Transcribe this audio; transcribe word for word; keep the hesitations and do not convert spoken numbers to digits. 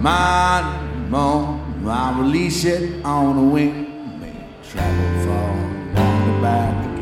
My more, I release it on the wing, may travel far on the back.